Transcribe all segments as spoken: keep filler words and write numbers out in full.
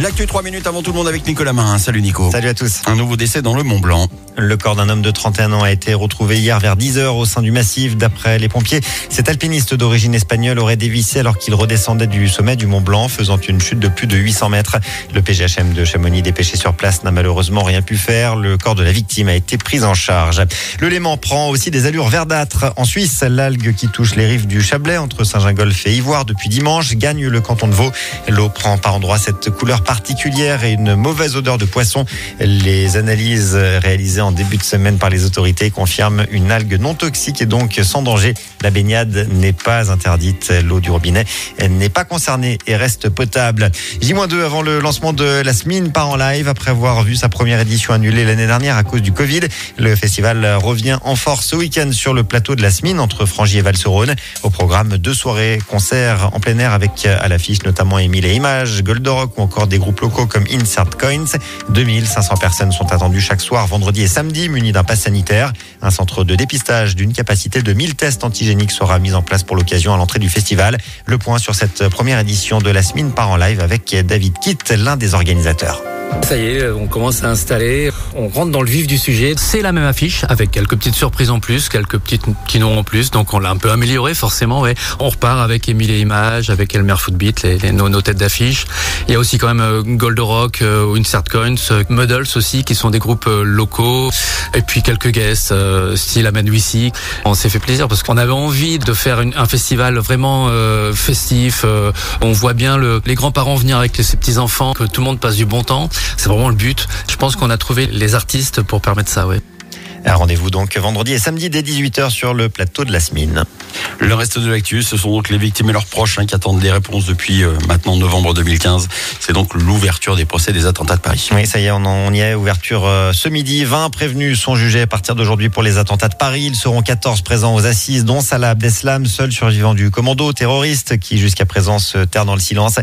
L'actu trois minutes avant tout le monde avec Nicolas Marin. Salut Nico. Salut à tous. Un nouveau décès dans le Mont Blanc. Le corps d'un homme de trente et un ans a été retrouvé hier vers dix heures au sein du massif. D'après les pompiers, cet alpiniste d'origine espagnole aurait dévissé alors qu'il redescendait du sommet du Mont Blanc, faisant une chute de plus de huit cents mètres. Le P G H M de Chamonix, dépêché sur place, n'a malheureusement rien pu faire. Le corps de la victime a été pris en charge. Le Léman prend aussi des allures verdâtres. En Suisse, l'algue qui touche les rives du Chablais entre Saint-Gingolph et Ivoire depuis dimanche gagne le canton de Vaud. L'eau prend par endroits cette couleur particulière et une mauvaise odeur de poisson. Les analyses réalisées en début de semaine par les autorités confirment une algue non toxique et donc sans danger. La baignade n'est pas interdite. L'eau du robinet n'est pas concernée et reste potable. J deux avant le lancement de la Smin part en live. Après avoir vu sa première édition annulée l'année dernière à cause du Covid, le festival revient en force ce week-end sur le plateau de la Smin entre Frangy et Val-sur-Rhône. Au programme, deux soirées concerts en plein air avec à l'affiche notamment Émile et Images, Goldorak ou encore des groupes locaux comme Insert Coins. deux mille cinq cents personnes sont attendues chaque soir, vendredi et samedi, munis d'un pass sanitaire. Un centre de dépistage d'une capacité de mille tests antigéniques sera mis en place pour l'occasion à l'entrée du festival. Le point sur cette première édition de la Smin part en live avec David Kitt, l'un des organisateurs. Ça y est, on commence à installer, on rentre dans le vif du sujet. C'est la même affiche avec quelques petites surprises en plus, quelques petites, petits noms en plus, donc on l'a un peu amélioré forcément. Ouais. On repart avec Émile et Images, avec Elmer Footbeat, les, les, nos, nos têtes d'affiche. Il y a aussi quand même euh, Goldorak, euh, Insert Coins, euh, Muddles aussi, qui sont des groupes euh, locaux. Et puis quelques guests, euh, style Ahmed Wissi. On s'est fait plaisir parce qu'on avait envie de faire une, un festival vraiment euh, festif. Euh, on voit bien le, les grands-parents venir avec les, ses petits-enfants, que tout le monde passe du bon temps. C'est vraiment le but. Je pense qu'on a trouvé les artistes pour permettre ça, ouais. Un rendez-vous donc vendredi et samedi dès dix-huit heures sur le plateau de la Smin. Le reste de l'actu, ce sont donc les victimes et leurs proches hein, qui attendent des réponses depuis euh, maintenant novembre deux mille quinze. C'est donc l'ouverture des procès des attentats de Paris. Oui, ça y est, on, en, on y est. Ouverture euh, ce midi. vingt prévenus sont jugés à partir d'aujourd'hui pour les attentats de Paris. Ils seront quatorze présents aux assises, dont Salah Abdeslam, seul survivant du commando terroriste qui jusqu'à présent se terre dans le silence.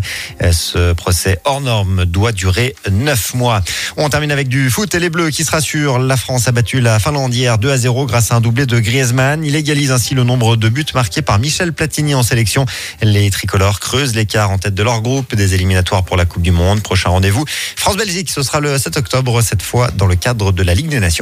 Ce procès hors norme doit durer neuf mois. On termine avec du foot et les Bleus qui se rassurent. La France a battu la Finlande hier deux à zéro grâce à un doublé de Griezmann. Il égalise ainsi le nombre de buts marqués par Michel Platini en sélection. Les tricolores creusent l'écart en tête de leur groupe des éliminatoires pour la Coupe du Monde. Prochain rendez-vous France-Belgique, ce sera le sept octobre, cette fois dans le cadre de la Ligue des Nations.